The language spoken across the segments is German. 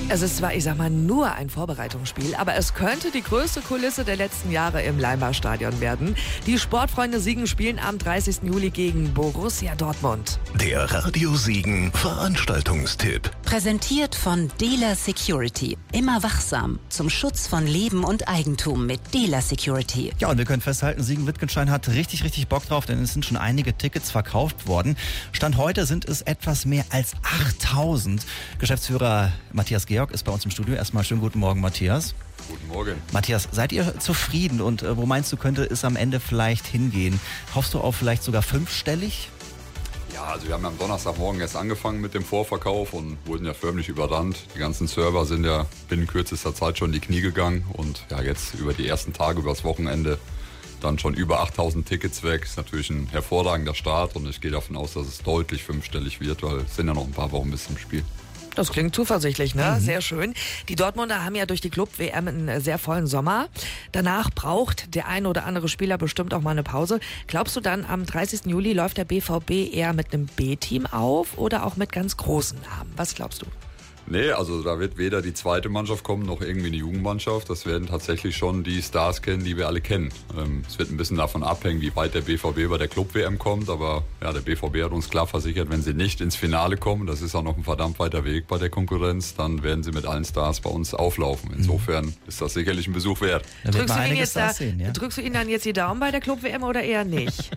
Es ist zwar, ich sag mal, nur ein Vorbereitungsspiel, aber es könnte die größte Kulisse der letzten Jahre im Leimbach-Stadion werden. Die Sportfreunde Siegen spielen am 30. Juli gegen Borussia Dortmund. Der Radio Siegen Veranstaltungstipp. Präsentiert von Dela Security. Immer wachsam zum Schutz von Leben und Eigentum mit Dela Security. Ja, und wir können festhalten, Siegen-Wittgenstein hat richtig Bock drauf, denn es sind schon einige Tickets verkauft worden. Stand heute sind es etwas mehr als 8000. Geschäftsführer Matthias Georg ist bei uns im Studio. Erstmal schönen guten Morgen, Matthias. Guten Morgen. Matthias, seid ihr zufrieden und wo meinst du, könnte es am Ende vielleicht hingehen? Hoffst du auf vielleicht sogar 5-stellig? Ja, also wir haben ja am Donnerstagmorgen erst angefangen mit dem Vorverkauf und wurden ja förmlich überrannt. Die ganzen Server sind ja binnen kürzester Zeit schon in die Knie gegangen und ja, jetzt über die ersten Tage, übers Wochenende dann schon über 8000 Tickets weg. Ist natürlich ein hervorragender Start und ich gehe davon aus, dass es deutlich 5-stellig wird, weil es sind ja noch ein paar Wochen bis zum Spiel. Das klingt zuversichtlich, ne? Sehr schön. Die Dortmunder haben ja durch die Club-WM einen sehr vollen Sommer. Danach braucht der ein oder andere Spieler bestimmt auch mal eine Pause. Glaubst du dann, am 30. Juli läuft der BVB eher mit einem B-Team auf oder auch mit ganz großen Namen? Was glaubst du? Nee, also da wird weder die zweite Mannschaft kommen, noch irgendwie eine Jugendmannschaft. Das werden tatsächlich schon die Stars kennen, die wir alle kennen. Es wird ein bisschen davon abhängen, wie weit der BVB bei der Club-WM kommt. Aber ja, der BVB hat uns klar versichert, wenn sie nicht ins Finale kommen, das ist auch noch ein verdammt weiter Weg bei der Konkurrenz, dann werden sie mit allen Stars bei uns auflaufen. Insofern ist das sicherlich ein Besuch wert. Drückst du ihnen dann jetzt die Daumen bei der Club-WM oder eher nicht?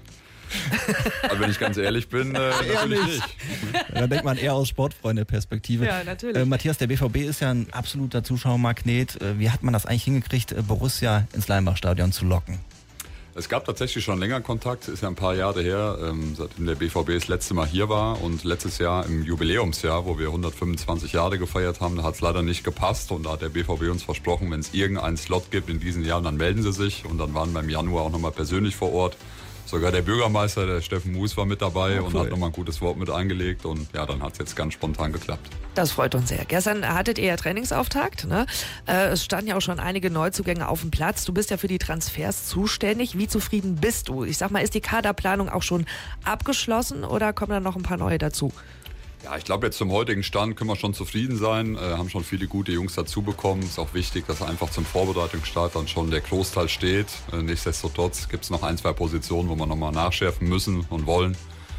Also wenn ich ganz ehrlich bin, natürlich nicht. Da denkt man eher aus Sportfreunde-Perspektive. Ja, natürlich. Matthias, der BVB ist ja ein absoluter Zuschauermagnet. Wie hat man das eigentlich hingekriegt, Borussia ins Leimbach-Stadion zu locken? Es gab tatsächlich schon länger Kontakt, ist ja ein paar Jahre her, seitdem der BVB das letzte Mal hier war. Und letztes Jahr im Jubiläumsjahr, wo wir 125 Jahre gefeiert haben, da hat es leider nicht gepasst. Und da hat der BVB uns versprochen, wenn es irgendeinen Slot gibt in diesen Jahren, dann melden sie sich. Und dann waren wir im Januar auch nochmal persönlich vor Ort. Sogar der Bürgermeister, der Steffen Mus, war mit dabei und hat nochmal ein gutes Wort mit eingelegt. Und ja, dann hat es jetzt ganz spontan geklappt. Das freut uns sehr. Gestern hattet ihr ja Trainingsauftakt, ne? Es standen ja auch schon einige Neuzugänge auf dem Platz. Du bist ja für die Transfers zuständig. Wie zufrieden bist du? Ich sag mal, ist die Kaderplanung auch schon abgeschlossen oder kommen da noch ein paar neue dazu? Ja, ich glaube, jetzt zum heutigen Stand können wir schon zufrieden sein. Haben schon viele gute Jungs dazu bekommen. Ist auch wichtig, dass einfach zum Vorbereitungsstart dann schon der Großteil steht. Nichtsdestotrotz gibt es noch 1-2 Positionen, wo wir nochmal nachschärfen müssen und wollen.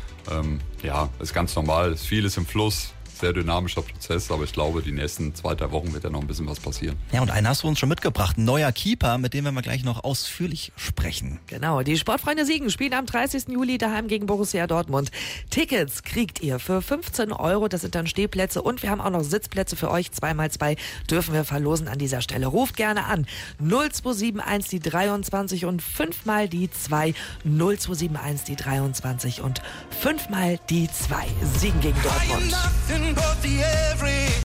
Ja, ist ganz normal. Ist vieles im Fluss. Sehr dynamischer Prozess, aber ich glaube, die nächsten 2-3 Wochen wird ja noch ein bisschen was passieren. Ja, und einen hast du uns schon mitgebracht. Ein neuer Keeper, mit dem werden wir gleich noch ausführlich sprechen. Genau, die Sportfreunde Siegen spielen am 30. Juli daheim gegen Borussia Dortmund. Tickets kriegt ihr für 15 €, das sind dann Stehplätze und wir haben auch noch Sitzplätze für euch. 2x2 dürfen wir verlosen an dieser Stelle. Ruft gerne an 0271 die 23 und 5-mal die 2. 0271 die 23 und 5-mal die 2. Siegen gegen Dortmund.